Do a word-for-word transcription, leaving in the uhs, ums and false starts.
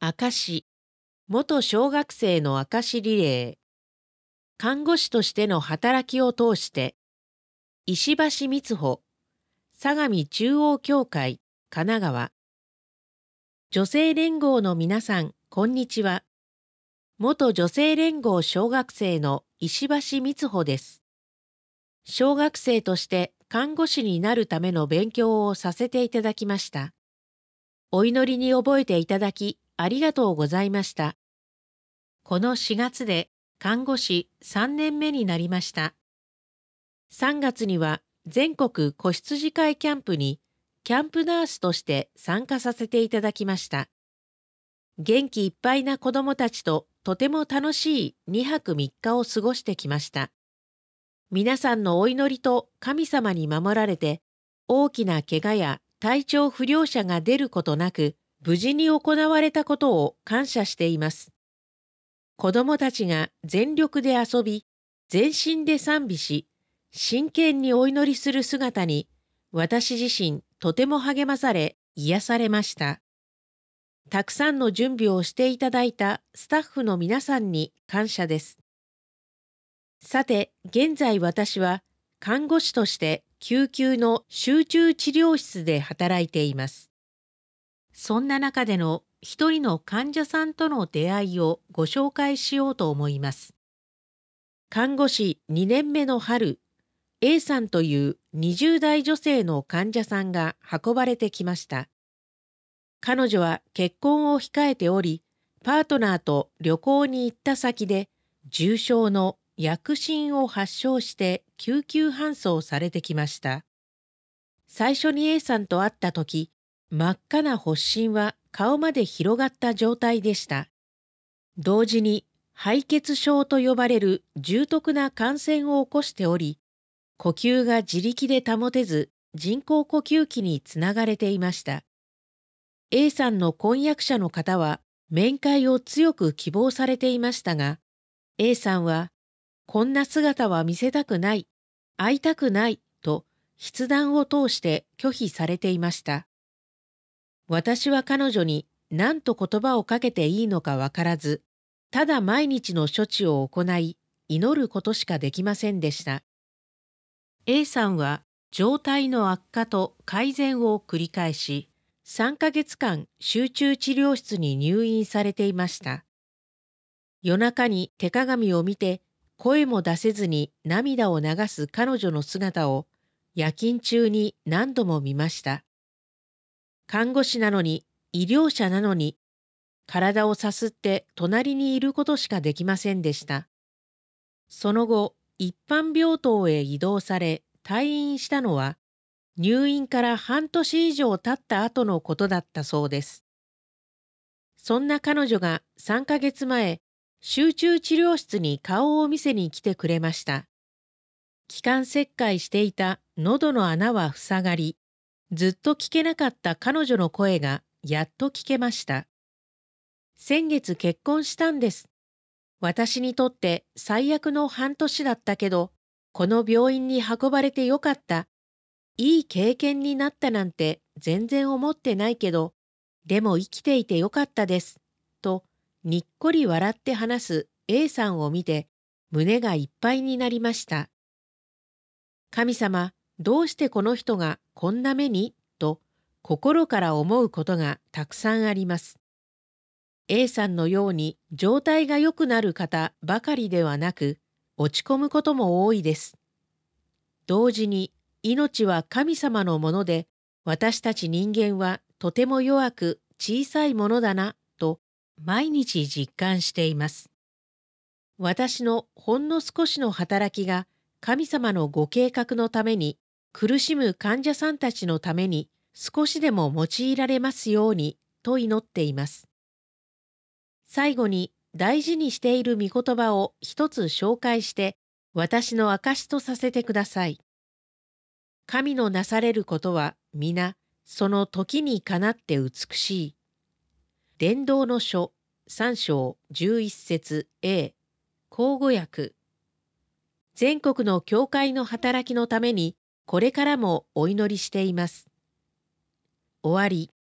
証、元小学生の証リレー、看護師としての働きを通して、石橋光穂、相模中央教会、神奈川。女性連合の皆さん、こんにちは。元女性連合小学生の石橋光穂です。小学生として看護師になるための勉強をさせていただきました。お祈りに覚えていただきありがとうございました。このしがつで看護師さんねんめになりました。さんがつには全国子羊会キャンプにキャンプナースとして参加させていただきました。元気いっぱいな子どもたちととても楽しいにはくみっかを過ごしてきました。皆さんのお祈りと神様に守られて、大きな怪我や体調不良者が出ることなく、無事に行われたことを感謝しています。子どもたちが全力で遊び、全身で賛美し、真剣にお祈りする姿に、私自身とても励まされ、癒されました。たくさんの準備をしていただいたスタッフの皆さんに感謝です。さて、現在私は看護師として救急の集中治療室で働いています。そんな中での一人の患者さんとの出会いをご紹介しようと思います。看護師にねんめの春、A さんというにじゅう代女性の患者さんが運ばれてきました。彼女は結婚を控えており、パートナーと旅行に行った先で重症の薬疹を発症して救急搬送されてきました。最初に A さんと会った時、真っ赤な発疹は顔まで広がった状態でした。同時に敗血症と呼ばれる重篤な感染を起こしており、呼吸が自力で保てず人工呼吸器につながれていました。A さんの婚約者の方は面会を強く希望されていましたが、A さんは、こんな姿は見せたくない、会いたくないと筆談を通して拒否されていました。私は彼女に何と言葉をかけていいのかわからず、ただ毎日の処置を行い、祈ることしかできませんでした。A さんは状態の悪化と改善を繰り返し、さんかげつかん集中治療室に入院されていました。夜中に手鏡を見て声も出せずに涙を流す彼女の姿を夜勤中に何度も見ました。看護師なのに、医療者なのに、体をさすって隣にいることしかできませんでした。その後、一般病棟へ移動され退院したのは、入院から半年以上経った後のことだったそうです。そんな彼女がさんかげつまえ、集中治療室に顔を見せに来てくれました。気管切開していた喉の穴は塞がり、ずっと聞けなかった彼女の声がやっと聞けました。先月結婚したんです。私にとって最悪の半年だったけど、この病院に運ばれてよかった。いい経験になったなんて全然思ってないけど、でも生きていてよかったです。と、にっこり笑って話す A さんを見て、胸がいっぱいになりました。神様、どうしてこの人がこんな目にと、心から思うことがたくさんあります。A さんのように状態が良くなる方ばかりではなく、落ち込むことも多いです。同時に、命は神様のもので、私たち人間はとても弱く小さいものだな、と毎日実感しています。私のほんの少しの働きが神様のご計画のために、苦しむ患者さんたちのために少しでも用いられますように、と祈っています。最後に大事にしている御言葉を一つ紹介して、私の証とさせてください。神のなされることは皆、その時にかなって美しい。伝道の書さん章じゅういち節 A、口語訳。全国の教会の働きのために、これからもお祈りしています。終わり。